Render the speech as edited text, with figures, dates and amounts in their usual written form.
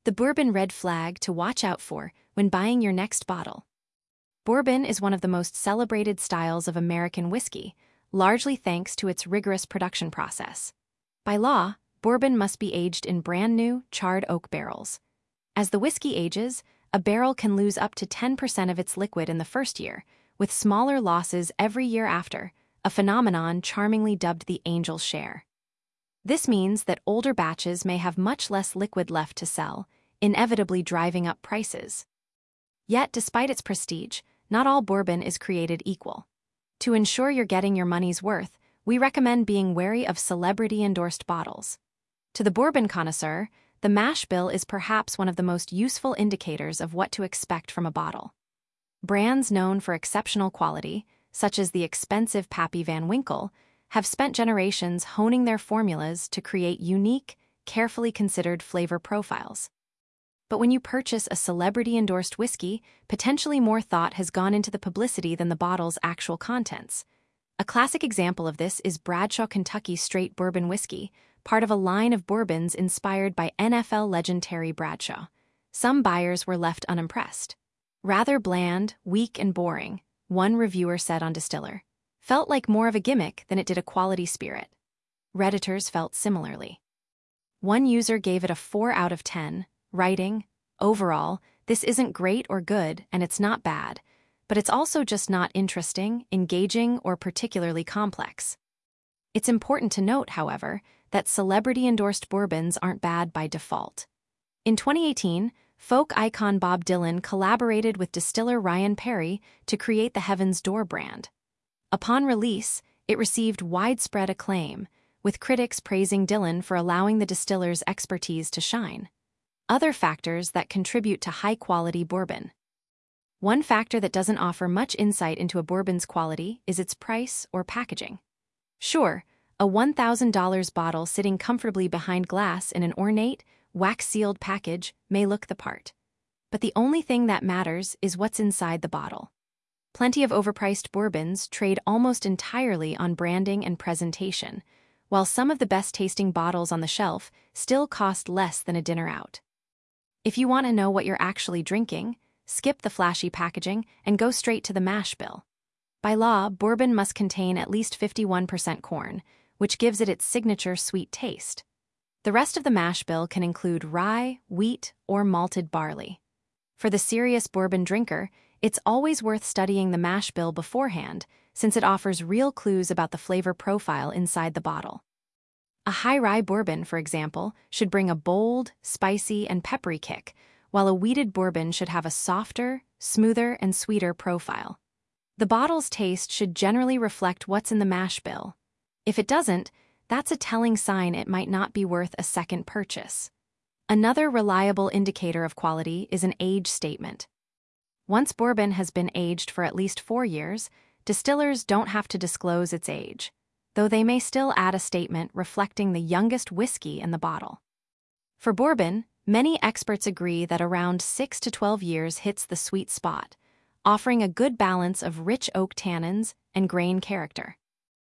The bourbon red flag to watch out for when buying your next bottle. Bourbon is one of the most celebrated styles of American whiskey, largely thanks to its rigorous production process. By law, bourbon must be aged in brand new, charred oak barrels. As the whiskey ages, a barrel can lose up to 10% of its liquid in the first year, with smaller losses every year after, a phenomenon charmingly dubbed the angel share. This means that older batches may have much less liquid left to sell, inevitably driving up prices. Yet, despite its prestige, not all bourbon is created equal. To ensure you're getting your money's worth, we recommend being wary of celebrity-endorsed bottles. To the bourbon connoisseur, the mash bill is perhaps one of the most useful indicators of what to expect from a bottle. Brands known for exceptional quality, such as the expensive Pappy Van Winkle, have spent generations honing their formulas to create unique, carefully considered flavor profiles. But when you purchase a celebrity-endorsed whiskey, potentially more thought has gone into the publicity than the bottle's actual contents. A classic example of this is Bradshaw Kentucky Straight Bourbon Whiskey, part of a line of bourbons inspired by NFL legend Terry Bradshaw. Some buyers were left unimpressed. Rather bland, weak, and boring, one reviewer said on Distiller. Felt like more of a gimmick than it did a quality spirit. Redditors felt similarly. One user gave it a 4 out of 10, writing, "Overall, this isn't great or good, and it's not bad, but it's also just not interesting, engaging, or particularly complex." It's important to note, however, that celebrity-endorsed bourbons aren't bad by default. In 2018, folk icon Bob Dylan collaborated with distiller Ryan Perry to create the Heaven's Door brand. Upon release, it received widespread acclaim, with critics praising Dylan for allowing the distiller's expertise to shine. Other factors that contribute to high-quality bourbon. One factor that doesn't offer much insight into a bourbon's quality is its price or packaging. Sure, a $1,000 bottle sitting comfortably behind glass in an ornate, wax-sealed package may look the part. But the only thing that matters is what's inside the bottle. Plenty of overpriced bourbons trade almost entirely on branding and presentation, while some of the best-tasting bottles on the shelf still cost less than a dinner out. If you want to know what you're actually drinking, skip the flashy packaging and go straight to the mash bill. By law, bourbon must contain at least 51% corn, which gives it its signature sweet taste. The rest of the mash bill can include rye, wheat, or malted barley. For the serious bourbon drinker, it's always worth studying the mash bill beforehand, since it offers real clues about the flavor profile inside the bottle. A high rye bourbon, for example, should bring a bold, spicy, and peppery kick, while a wheated bourbon should have a softer, smoother, and sweeter profile. The bottle's taste should generally reflect what's in the mash bill. If it doesn't, that's a telling sign it might not be worth a second purchase. Another reliable indicator of quality is an age statement. Once bourbon has been aged for at least 4 years, distillers don't have to disclose its age, though they may still add a statement reflecting the youngest whiskey in the bottle. For bourbon, many experts agree that around 6 to 12 years hits the sweet spot, offering a good balance of rich oak tannins and grain character.